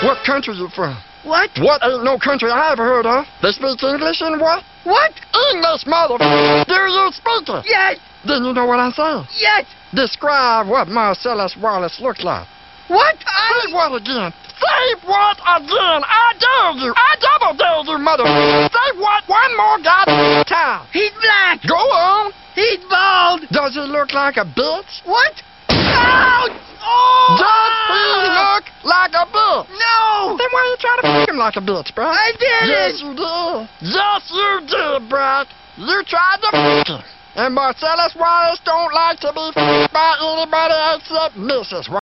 What country you from? What? What ain't no country I ever heard of? They speak English in what? What? English, motherfucker. Do you speak it? Yes! Then you know what I'm saying. Yes! Describe what Marcellus Wallace looked like. What? Say what again? Say what again? I dare you. I double dare you, motherfucker. Say what one more goddamn time. He's black! Go on. He's bald! Does he look like a bitch? What? Ouch! Oh! Does he look like a bitch? No! Then why you trying to f*** him like a bitch, bro? I did Yes, it! you did. Yes, you did, Brock. You tried to f*** him. And Marcellus Wallace don't like to be f***ed by anybody except Mrs.